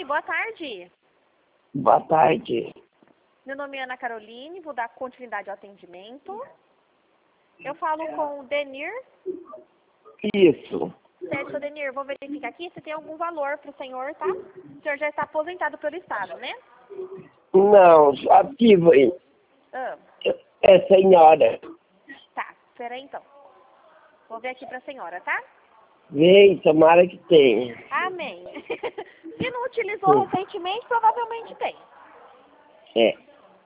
boa tarde. Boa tarde. Meu nome é Ana Caroline, vou dar continuidade ao atendimento. Eu falo com o Denir. Isso. Certo, seu Denir, vou verificar aqui se tem algum valor para o senhor, tá? O senhor já está aposentado pelo Estado, né? Não, ativo aí. Ah, É senhora. tá, espera aí então. Vou ver aqui para a senhora, tá? Vem, tomara que tenha. Amém. Se não utilizou recentemente, provavelmente tem. É.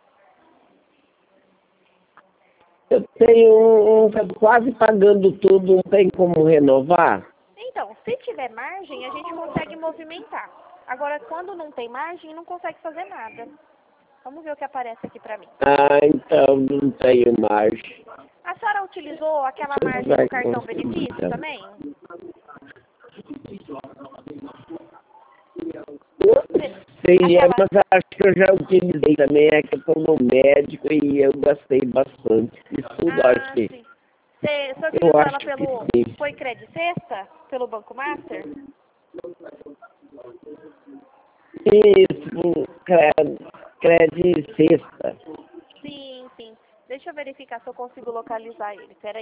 Eu tenho tá quase pagando tudo, não tem como renovar? Então, se tiver margem, a gente consegue movimentar. Agora, quando não tem margem, não consegue fazer nada. Vamos ver o que aparece aqui pra mim. Ah, então não tenho margem. A senhora utilizou aquela Você margem vai do cartão conseguir, benefício então. também? Sim, Aquela... mas acho que eu já utilizei também, é que eu estou no médico e eu gastei bastante. Isso tudo acho que... sim. Você Eu utilizou acho ela que pelo... sim. Foi Credit Sexta? Pelo Banco Master? Isso, crédito sexta. Sim, sim. Deixa eu verificar se eu consigo localizar ele. Peraí.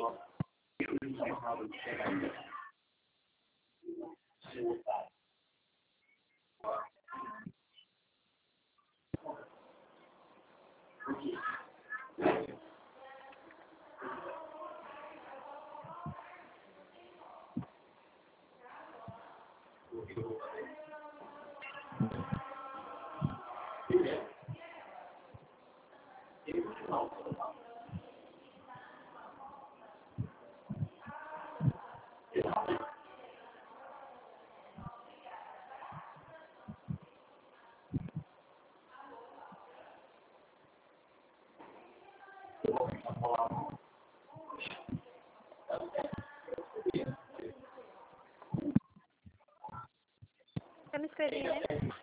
Eu me inscrevi, né?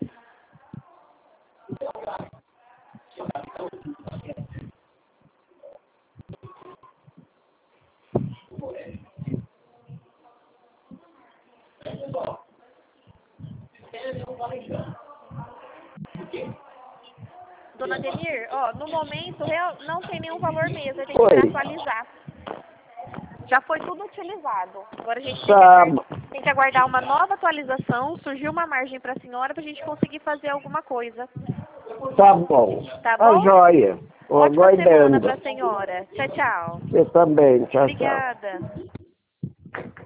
Dona Denir, ó, no momento não tem nenhum valor mesmo, a gente vai Oi. atualizar. Já foi tudo utilizado. Agora a gente Tá, tem que aguardar uma nova atualização, surgiu uma margem para a senhora para a gente conseguir fazer alguma coisa. tá bom. Tá Tá bom? joia. Tô Ótima semana aguardando. para a senhora. Tchau, tchau. Você também. Tchau, tchau. Obrigada.